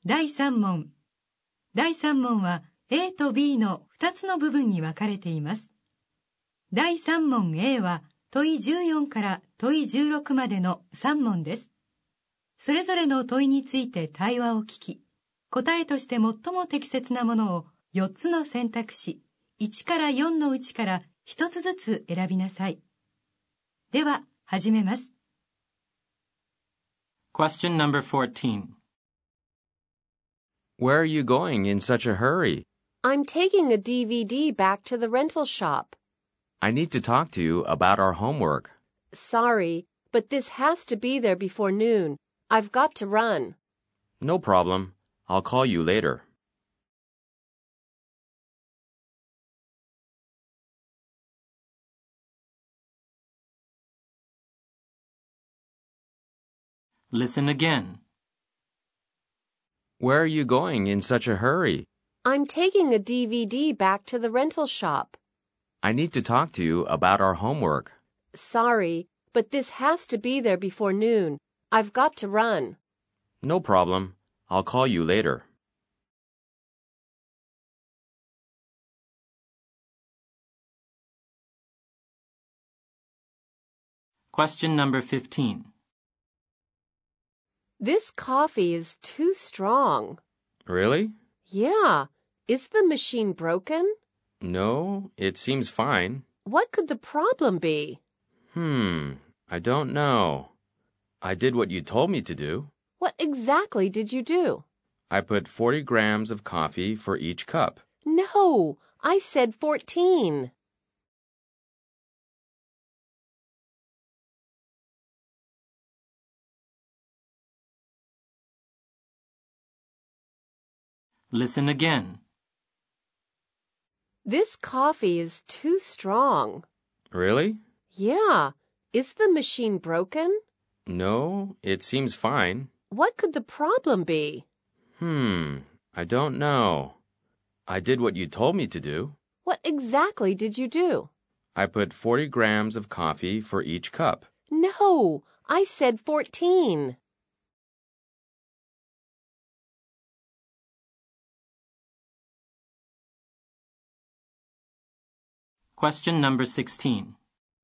第3問。第3問は A と B の2つの部分に分かれています。第3問 A は問い14から問い16までの3問です。それぞれの問いについて対話を聞き、答えとして最も適切なものを4つの選択肢、1から4のうちから1つずつ選びなさい。では、始めます。 Question number 14. Where are you going in such a hurry? I'm taking a DVD back to the rental shop. I need to talk to you about our homework. Sorry, but this has to be there before noon. I've got to run. No problem. I'll call you later. Listen again. Where are you going in such a hurry? I'm taking a DVD back to the rental shop. I need to talk to you about our homework. Sorry, but this has to be there before noon. I've got to run. No problem. I'll call you later. Question number 15. This coffee is too strong. Really? Yeah. Is the machine broken? No, it seems fine. What could the problem be? I don't know. I did what you told me to do. What exactly did you do? I put 40 grams of coffee for each cup. No, I said 14. Listen again. This coffee is too strong. Really? Yeah. Is the machine broken? No, it seems fine. What could the problem be? I don't know. I did what you told me to do. What exactly did you do? I put 40 grams of coffee for each cup. No, I said 14. Question number 16.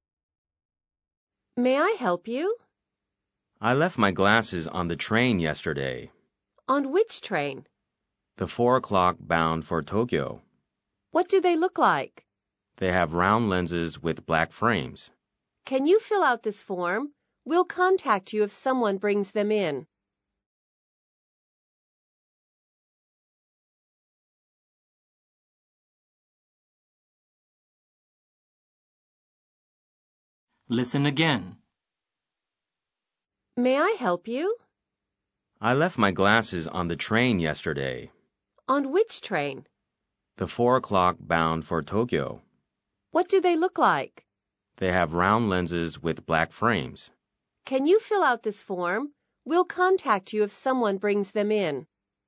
May I help you? I left my glasses on the train yesterday. On which train? The 4 o'clock bound for Tokyo. What do they look like? They have round lenses with black frames. Can you fill out this form? We'll contact you if someone brings them in. Listen again. May I help you? I left my glasses on the train yesterday. On which train? The 4 o'clock bound for Tokyo. What do they look like? They have round lenses with black frames. Can you fill out this form? We'll contact you if someone brings them in.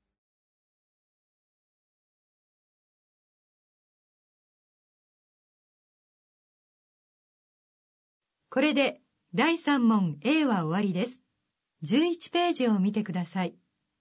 これで第3問 A は終わりです。11ページを見てください。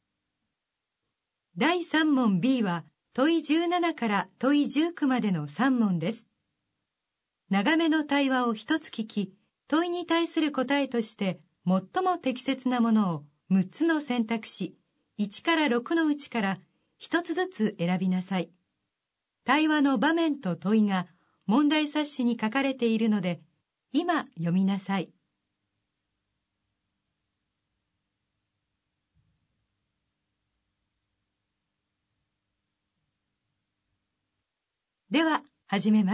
第3問 B は問い17から問い19までの3問です。長めの対話を一つ聞き、問いに対する答えとして最も適切なものを6つの選択肢、1から6のうちから1つずつ選びなさい。対話の場面と問いが問題冊子に書かれているので、今読みなさい。では、始めます。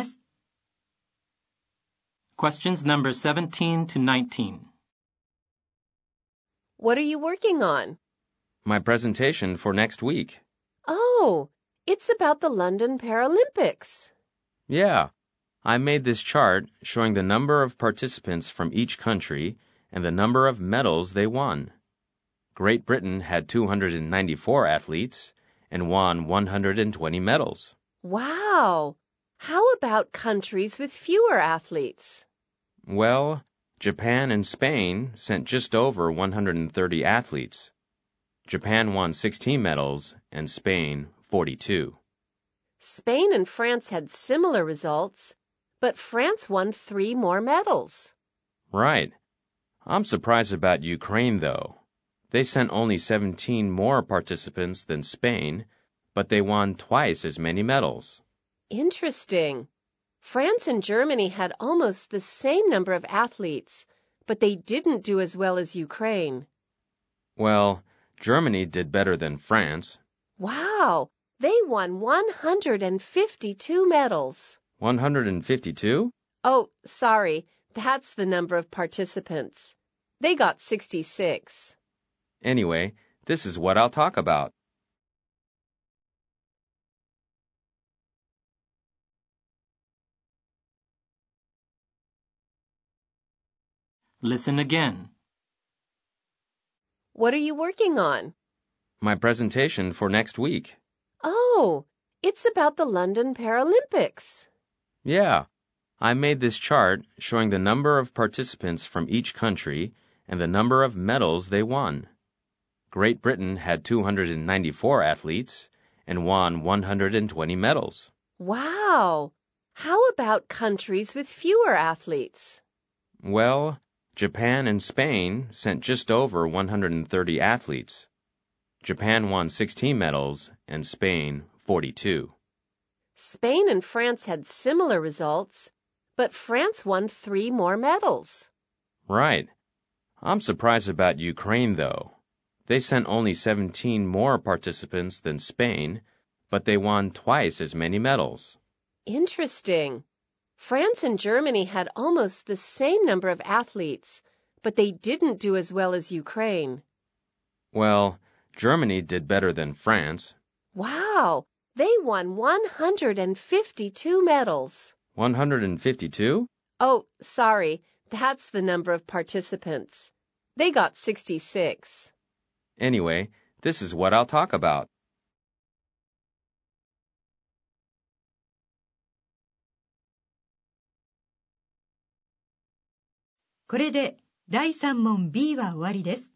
Questions number 17 to 19. What are you working on? My presentation for next week. Oh, it's about the London Paralympics. Yeah, I made this chart showing the number of participants from each country and the number of medals they won. Great Britain had 294 athletes and won 120 medals. Wow! How about countries with fewer athletes? Well, Japan and Spain sent just over 130 athletes. Japan won 16 medals and Spain 42. Spain and France had similar results, but France won 3 more medals. Right. I'm surprised about Ukraine, though. They sent only 17 more participants than Spain, but they won twice as many medals. Interesting. France and Germany had almost the same number of athletes, but they didn't do as well as Ukraine. Well, Germany did better than France. Wow! They won 152 medals. 152? Oh, sorry. That's the number of participants. They got 66. Anyway, this is what I'll talk about. Listen again. What are you working on? My presentation for next week. Oh, it's about the London Paralympics. Yeah, I made this chart showing the number of participants from each country and the number of medals they won. Great Britain had 294 athletes and won 120 medals. Wow! How about countries with fewer athletes? Well, Japan and Spain sent just over 130 athletes. Japan won 16 medals and Spain 42. Spain and France had similar results, but France won 3 more medals. Right. I'm surprised about Ukraine, though. They sent only 17 more participants than Spain, but they won twice as many medals. Interesting. France and Germany had almost the same number of athletes, but they didn't do as well as Ukraine. Well, Germany did better than France. Wow! They won 152 medals. 152? Oh, sorry. That's the number of participants. They got 66. Anyway, this is what I'll talk about. これで第3問 B は終わりです。